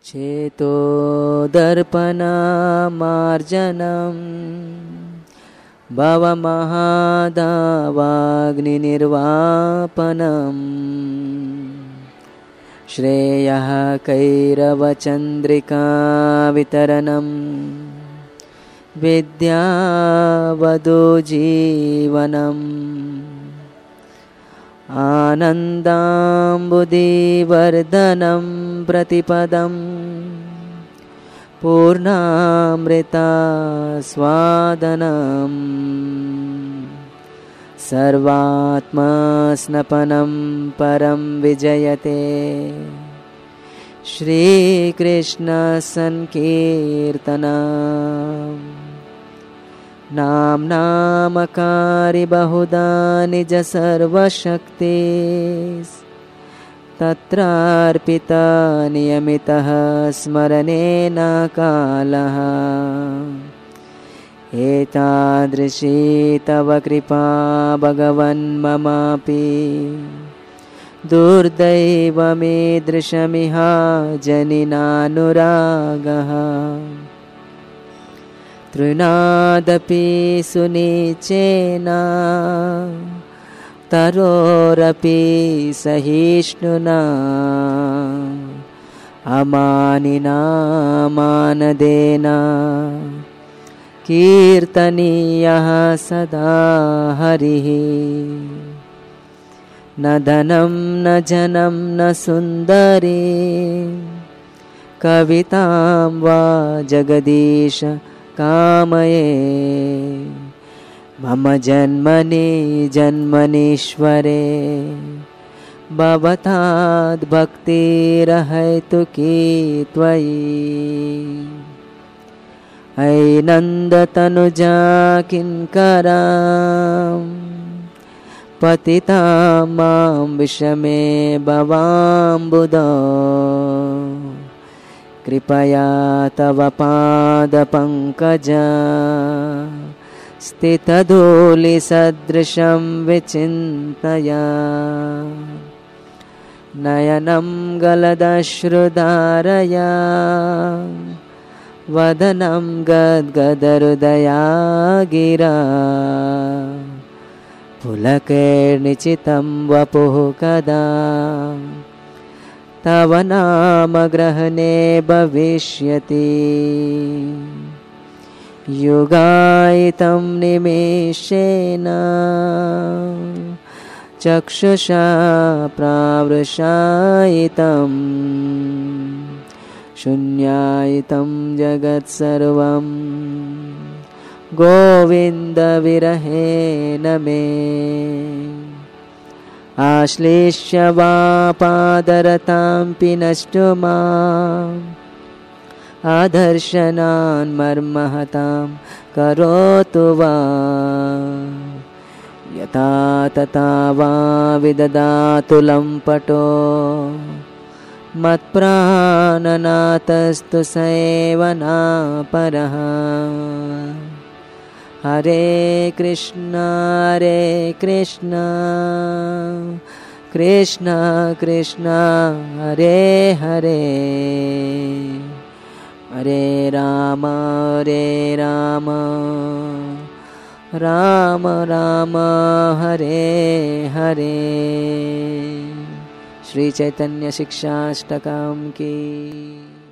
चेतो दर्पणमार्जनं भवमहादावाग्निनिर्वापनं श्रेयः कैरवचन्द्रिका वितरणं विद्यावधूजीवनम् आनन्दाम्बुधिवर्धनं प्रतिपदं पूर्णामृतास्वादनम् सर्वात्मस्नपनं परं विजयते श्रीकृष्णसंकीर्तनम् नामकारी बहुधा निज सर्वशक्ति तत्रार्पिता नियमितः स्मरणेन कालः एतादृशी तव कृपा भगवन् ममापि दुर्दैवमीदृशमिह जनिनानुरागः तृणादपि सुनीचेन तरोरपि सहिष्णुना अमानिना मानदेन कीर्तनीयः सदा हरिः न धनं न जनं न सुन्दरी कवितां वा जगदीश कामये मम जन्मनि जन्मनीश्वरे भवताद्भक्तिरहैतुकी त्वयि अयि नन्दतनुजा किङ्करां पतितां मां विषमे भवाम्बुधौ कृपया तव पादपङ्कजा स्थितधूलिसदृशं विचिन्तया नयनं गलदश्रुधारया वदनं गद्गदहृदया गिरा पुलकैर्निचितं वपुः कदा तव नाम ग्रहणे भविष्यति युगायितं निमेषेण चक्षुषा प्रावृषायितं शून्यायितं जगत्सर्वं गोविन्दविरहेण मे आश्लेष्य वा पादरतां पिनष्टु माम् आदर्शनान् मर्महतां करोतु वा यथा तथा वा विददातु लम्पटो मत्प्राणनाथस्तु स एव नापरः हरे कृष्ण कृष्ण कृष्ण हरे हरे हरे राम राम राम हरे हरे। श्री चैतन्य शिक्षाष्टकम् की।